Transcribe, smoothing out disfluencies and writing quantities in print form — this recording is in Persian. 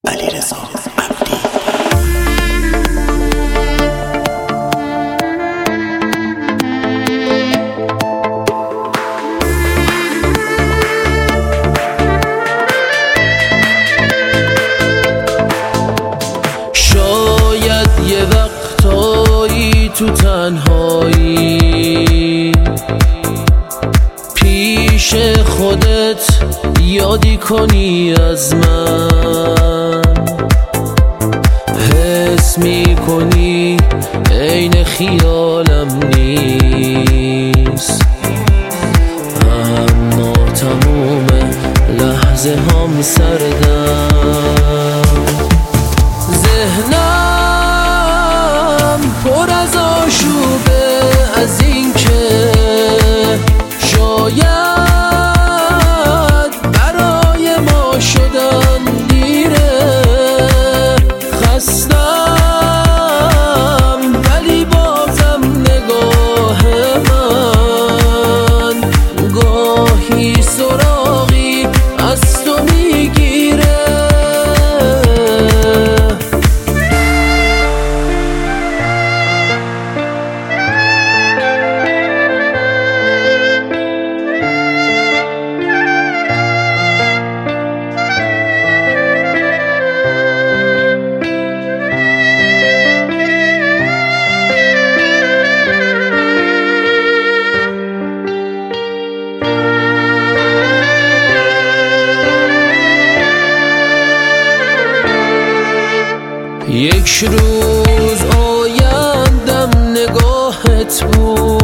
علیرضا عبدی. شاید یه وقتایی تو تنهایی پیش خودت یادی کنی از من، حس میکنی عین خیالم نیست، اما تموم لحظه هم سردم. ذهنم پر از آشوبه از این که شاید برای ما شدن دیره. خستم ولی بازم نگاه من گاهی سراغی از تو میگیره. یک روز آیندم نگاهت بود،